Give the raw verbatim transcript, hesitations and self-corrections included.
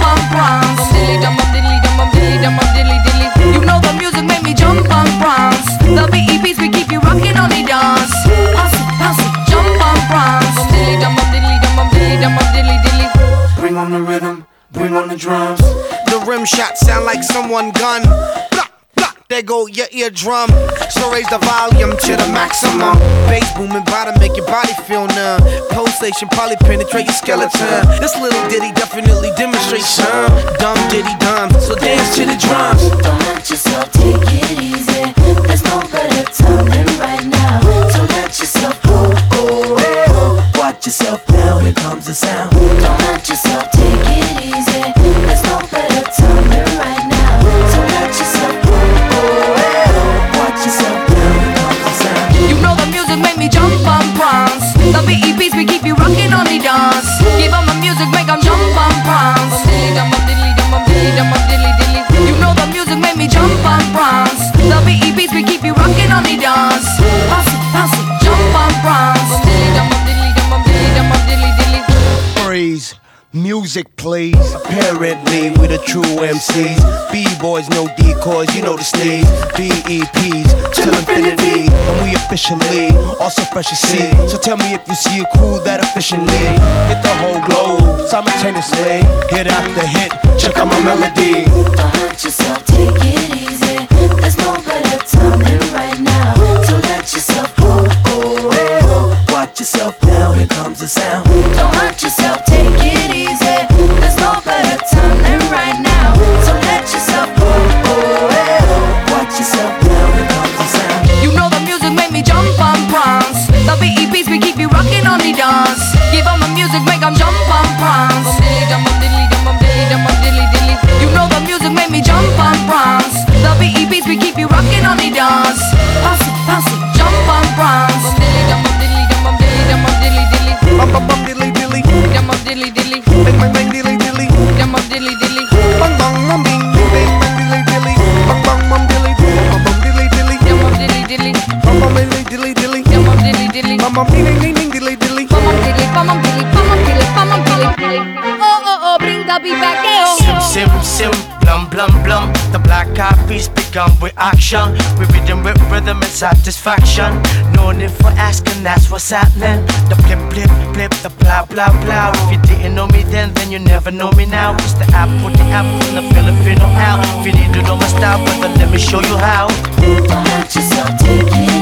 and prance. Dilly dum bum dilly dum bum dilly dum bum dilly dilly. You know the music make me jump and prance. The B E Ps we keep you rocking on the dance. Pass it, pass it, jump and prance. Dilly dum bum dilly dum bum dilly dum bum dilly dilly. Bring on the rhythm, bring on the drums. The rim shots sound like someone gun. Blah, blah, there go your eardrum. So raise the volume to the maximum. Bass booming by to make your body feel numb. Pulsation probably penetrate your skeleton. This little ditty definitely demonstrates some dumb ditty dumb. So dance to the drums. Don't let yourself take it easy. There's no better time than right now. So let yourself go, go, go. Watch yourself now, here comes the sound. Don't let yourself take it easy. There's no better time than right now. So let yourself go, go, go. Watch yourself now, here comes the sound. You know the music make me jump and prance. The B E Ps we keep you rocking on the dance. Give 'em the music, make 'em jump and prance. Dilly dum bum dilly dum bum dilly dum bum dilly dilly. You know the music make me jump and prance. The B E Ps we keep you rocking on the dance. Pass it, pass it, jump and prance. Dilly dum bum dilly dum bum dilly dum bum dilly dilly. Praise. Music plays, apparently we the true M Cs. B-boys, no decoys, you know the stage. B E Ps, till infinity. And we officially, also fresh to see. So tell me if you see a crew that efficiently hit the whole globe simultaneously. Hit after hit, check out my melody. Don't let yourself take it easy. There's no better time than right now. So let yourself go, go, go. Watch yourself now, here comes the sound. Don't let yourself take it easy. There's no better time than right now. So let yourself go, go, go. Watch yourself now, here comes the sound. You know the music make me jump and prance. The B E Ps we keep you rocking on the dance. Give 'em the music, make 'em jump and prance. Dilly dum bum dilly dum bum dilly dum bum dilly dilly. You know the music make me jump and prance. The B E Ps we keep you rocking on the dance. Pass it, pass it, jump and prance. Dilly dum bum dilly dum bum dilly dum bum dilly dilly. Bum bum bum dilly dilly, Dum bum dilly dilly. bang bang bang dilly dilly, Dum bum dilly dilly. bang bang bang bing bang bang dilly dilly, bang bang bang dilly dilly, bang bang dilly dilly, Dum bum dilly dilly. bang bang dilly dilly dilly, Dum bum dilly dilly. bang bang ding ding ding dilly dilly. Bum bum dilly, bum bum dilly, bum bum dilly, bum bum dilly dilly. Oh oh oh, bring the beat back, Sim, eh? sim, sim, blum, blum, blum. The black eyed peas begun with action. We rhythm with rhythm and satisfaction. No need for asking, that's what's happening. The flip, flip, flip, the blah, blah, blah. If you didn't know me then, then you never know me now. It's the apple, the apple from the Filipino out. If you need to know my style, brother, let me show you how. Don't let yourself take it